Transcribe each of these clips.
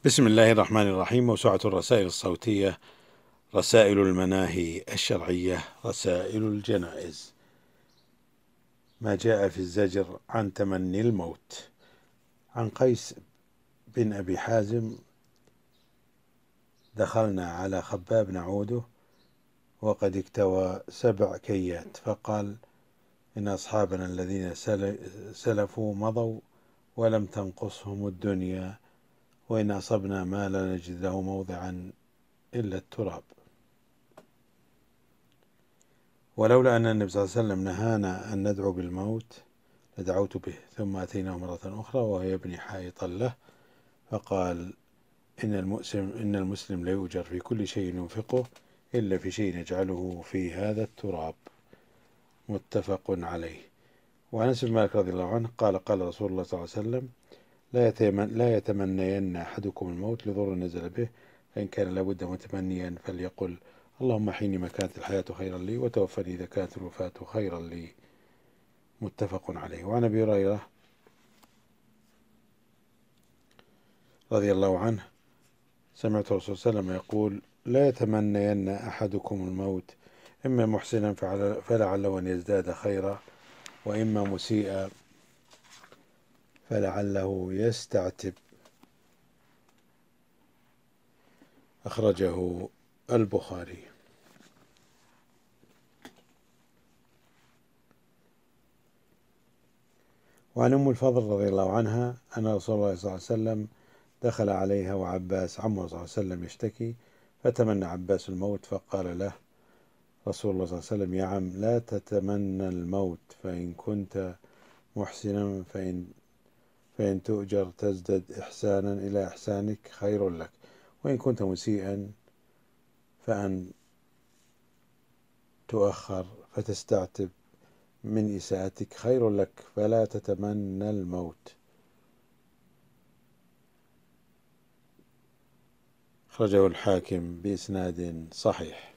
بسم الله الرحمن الرحيم. موسوعة الرسائل الصوتية، رسائل المناهي الشرعية، رسائل الجنائز. ما جاء في الزجر عن تمني الموت. عن قيس بن أبي حازم: دخلنا على خباب نعوده وقد اكتوى 7 كيات، فقال: إن أصحابنا الذين سلفوا مضوا ولم تنقصهم الدنيا، وإن أصبنا ما لا نجد له موضعا إلا التراب. ولولا أن النبي صلى الله عليه وسلم نهانا أن ندعو بالموت لدعوت به. ثم أتيناه مرة أخرى وهو يبني حائطا له، فقال: إن المسلم لا يؤجر في كل شيء ينفقه إلا في شيء يجعله في هذا التراب. متفق عليه. وعن أنس بن مالك رضي الله عنه قال: قال رسول الله صلى الله عليه وسلم: لا يتمنين أحدكم الموت لضر نزل به، فإن كان لابد متمنيا فليقل: اللهم أحيني ما كانت الحياة خيرا لي، وتوفني إذا كانت الوفاة خيرا لي. متفق عليه. وعن أبي هريرة رضي الله عنه: سمعت الرسول صلى الله عليه وسلم يقول: لا يتمنين أحدكم الموت، إما محسنا فلعله أن يزداد خيرا، وإما مسيئا فلعله يستعتب. أخرجه البخاري. وعن أم الفضل رضي الله عنها أن رسول الله صلى الله عليه وسلم دخل عليها وعباس عمه صلى الله عليه وسلم يشتكي، فتمنى عباس الموت، فقال له رسول الله صلى الله عليه وسلم: يا عم، لا تتمنى الموت، فإن كنت محسنا فإن تؤجر تزدد إحسانا إلى إحسانك خير لك، وإن كنت مسيئا فأن تؤخر فتستعتب من إساءتك خير لك، فلا تتمنى الموت. أخرجه الحاكم بإسناد صحيح.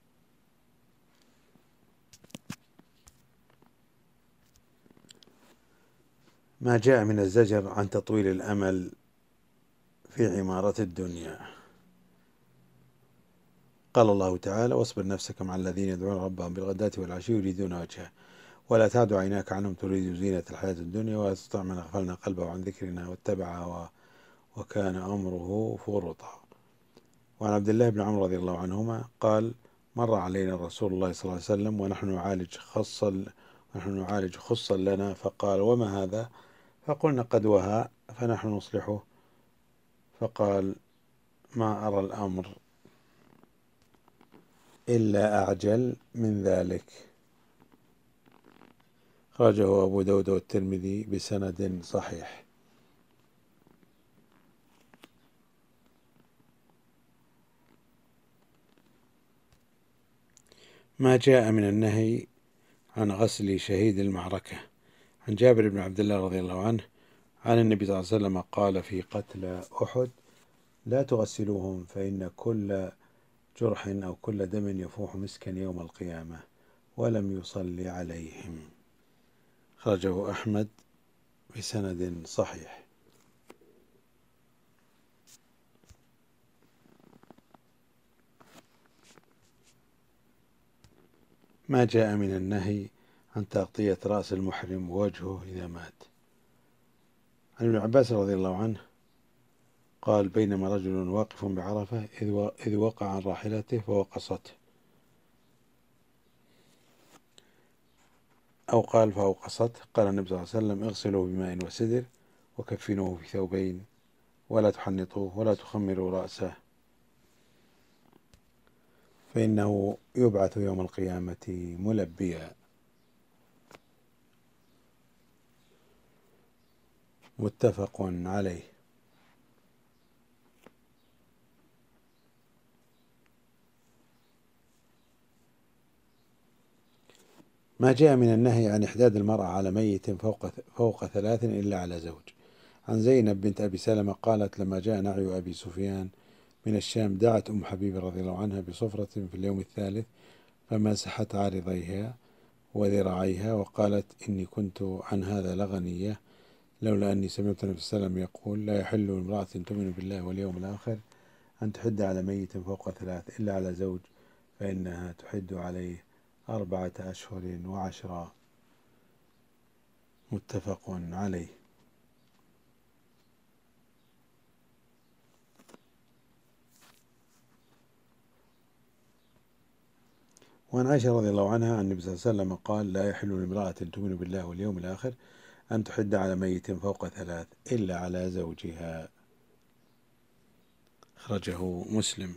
ما جاء من الزجر عن تطويل الأمل في عمارة الدنيا. قال الله تعالى: واصبر نفسك مع الذين يدعون ربهم بالغداة والعشي يريدون وجهه، ولا تعد عيناك عنهم تريد زينة الحياة الدنيا، ولا تطع من أغفلنا قلبه عن ذكرنا واتبع هواه وكان أمره فرطا. وعن عبد الله بن عمرو رضي الله عنهما قال: مر علينا رسول الله صلى الله عليه وسلم ونحن نعالج خصا لنا، فقال: وما هذا؟ فقلنا: قد وهى فنحن نصلحه. فقال: ما أرى الأمر إلا أعجل من ذلك. خرجه أبو داود والترمذي بسند صحيح. ما جاء من النهي عن غسل شهيد المعركة. عن جابر بن عبد الله رضي الله عنه عن النبي صلى الله عليه وسلم قال في قتلى أحد: لا تغسلوهم، فإن كل جرح أو كل دم يفوح مسكا يوم القيامة، ولم يصلي عليهم. خرجه أحمد بسند صحيح. ما جاء من النهي عن تغطية رأس المحرم ووجهه إذا مات. عن ابن عباس رضي الله عنه قال: بينما رجل واقف بعرفة إذ وقع عن راحلته فوقصته، أو قال فأوقصته. قال النبي صلى الله عليه وسلم: اغسلوه بماء وسدر وكفنوه في ثوبين، ولا تحنطوه ولا تخمروا رأسه، فإنه يبعث يوم القيامة ملبيا. متفق عليه. ما جاء من النهي عن إحداد المرأة على ميت فوق 3 إلا على زوج. عن زينب بنت أبي سلمة قالت: لما جاء نعي أبي سفيان من الشام دعت أم حبيبة رضي الله عنها بصفرة في اليوم الثالث، فمسحت عارضيها وذراعيها وقالت: إني كنت عن هذا لغنية، لولا أني سمعت النبي صلى الله عليه وسلم يقول لا يحل امرأة تؤمن بالله واليوم الآخر أن تحد على ميت فوق 3 إلا على زوج فإنها تحد عليه 4 أشهر وعشرا. متفق عليه. وعن عائشة رضي الله عنها عن النبي صلى الله عليه وسلم قال لا يحل لامرأة تؤمن بالله واليوم الآخر أن تحد على ميت فوق 3 إلا على زوجها. أخرجه مسلم.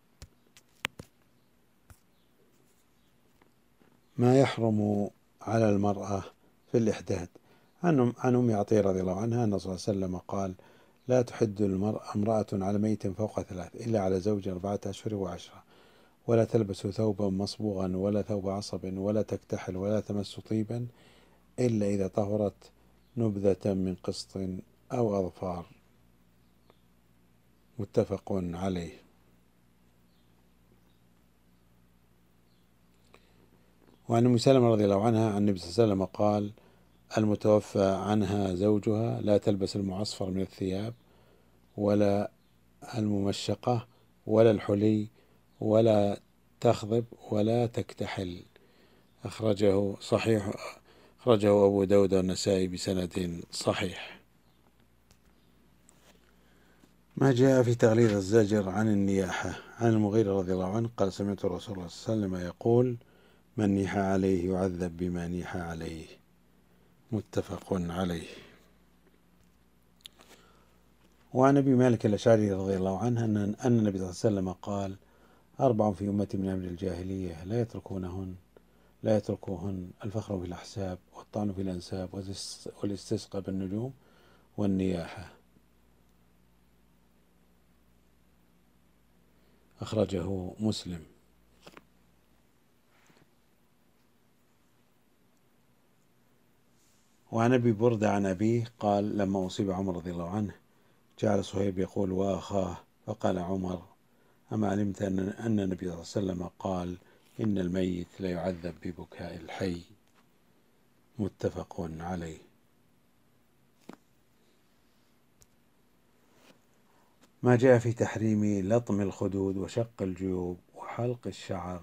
ما يحرم على المرأة في الإحداد. عن أم عطية رضي الله عنها أن صلى الله عليه وسلم قال لا تحد امرأة على ميت فوق 3 إلا على زوج 4 أشهر وعشرة، ولا تلبس ثوبا مصبوغا ولا ثوب عصب ولا تكتحل ولا تمس طيبا إلا إذا طهرت نبذة من قسط أو أظفار. متفق عليه. وعن أم سلمة رضي الله عنها عن النبي صلى الله عليه وسلم قال المتوفى عنها زوجها لا تلبس المعصفر من الثياب ولا الممشقة ولا الحلي ولا تخضب ولا تكتحل. أخرجه أبو داود والنسائي بسند صحيح. ما جاء في تغليظ الزجر عن النياحة. عن المغيرة رضي الله عنه قال سمعت الرسول صلى الله عليه وسلم يقول من نيح عليه يعذب بما نيح عليه. متفق عليه. وعن أبي مالك الأشعري رضي الله عنه أن النبي صلى الله عليه وسلم قال 4 في أمتي من أمر الجاهلية لا يتركوهن الفخر في الأحساب والطعن في الأنساب والاستسقاء بالنجوم والنياحة. أخرجه مسلم. وعن أبي بردة عن أبيه قال لما أصيب عمر رضي الله عنه جعل صهيب يقول وأخاه فقال عمر أما علمت أن النبي صلى الله عليه وسلم قال إن الميت لا يعذب ببكاء الحي. متفق عليه. ما جاء في تحريم لطم الخدود وشق الجيوب وحلق الشعر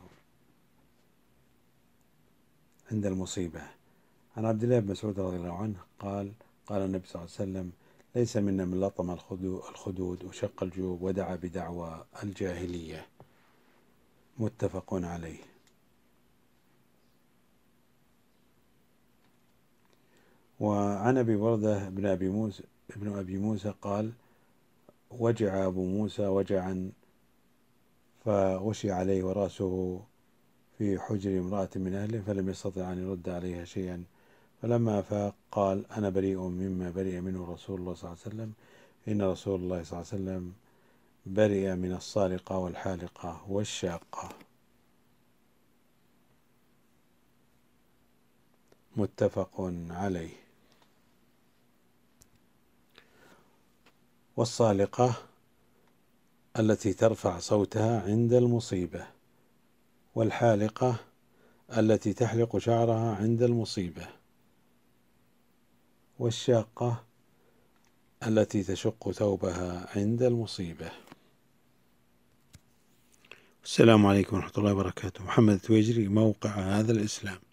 عند المصيبة. عن عبد الله بن مسعود رضي الله عنه قال النبي صلى الله عليه وسلم ليس منا من لطم الخدود وشق الجيوب ودعا بدعوى الجاهلية. متفق عليه. وعن أبي بردة بن أبي موسى قال وجع أبو موسى وجعا فغشي عليه ورأسه في حجر امرأة من أهله فلم يستطع أن يرد عليها شيئا، فلما أفاق قال أنا بريء مما برئ منه رسول الله صلى الله عليه وسلم إن رسول الله صلى الله عليه وسلم برئ من الصالقة والحالقة والشاقة. متفق عليه. والصالقة التي ترفع صوتها عند المصيبة، والحالقة التي تحلق شعرها عند المصيبة، والشاقة التي تشق ثوبها عند المصيبة. السلام عليكم ورحمة الله وبركاته. محمد التويجري، موقع هذا الإسلام.